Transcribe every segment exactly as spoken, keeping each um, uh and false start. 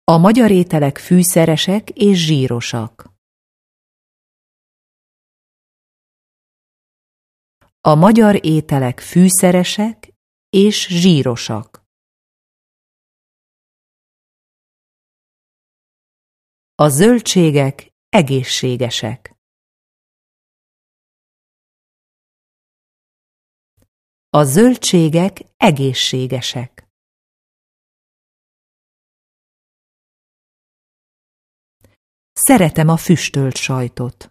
A magyar ételek fűszeresek és zsírosak. A magyar ételek fűszeresek és zsírosak. A zöldségek egészségesek. A zöldségek egészségesek. Szeretem a füstölt sajtot.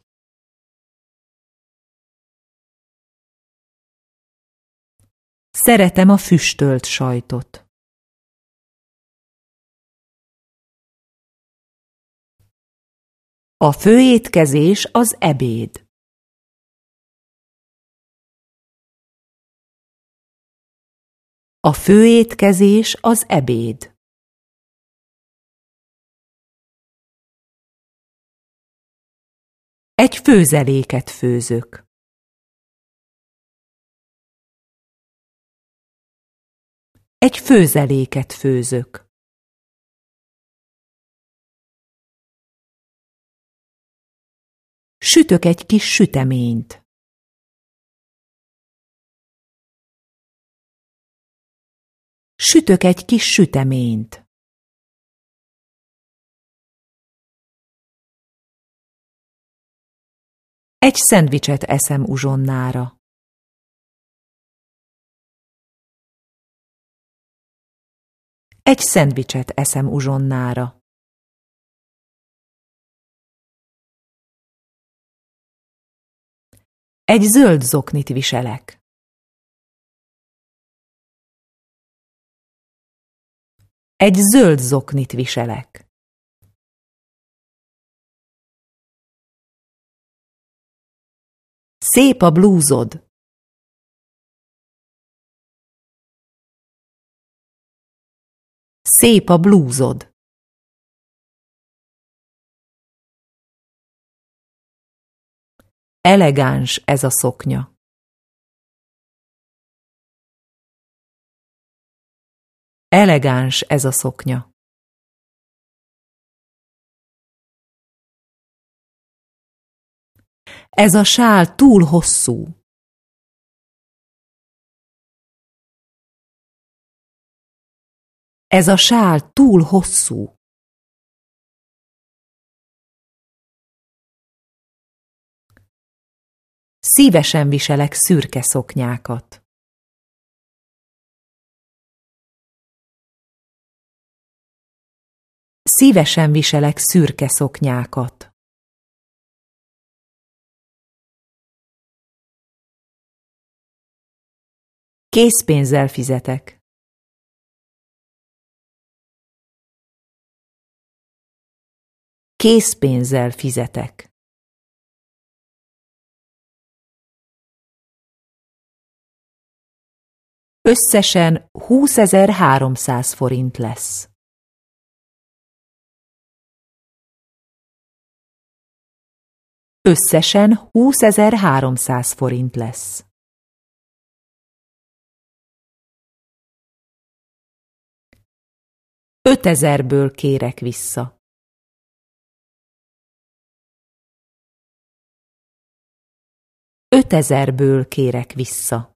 Szeretem a füstölt sajtot. A főétkezés az ebéd. A főétkezés az ebéd. Egy főzeléket főzök. Egy főzeléket főzök. Sütök egy kis süteményt. Sütök egy kis süteményt. Egy szendvicset eszem uzsonnára. Egy szendvicset eszem uzsonnára. Egy zöld zoknit viselek. Egy zöld zoknit viselek. Szép a blúzod. Szép a blúzod. Elegáns ez a szoknya. Elegáns ez a szoknya. Ez a sál túl hosszú. Ez a sál túl hosszú. Szívesen viselek szürke szoknyákat. Szívesen viselek szürke szoknyákat. Készpénzzel fizetek. Készpénzzel fizetek. Összesen húszezer-háromszáz forint lesz. Összesen húszezer-háromszáz forint lesz. Ötezerből kérek vissza. Ötezerből kérek vissza.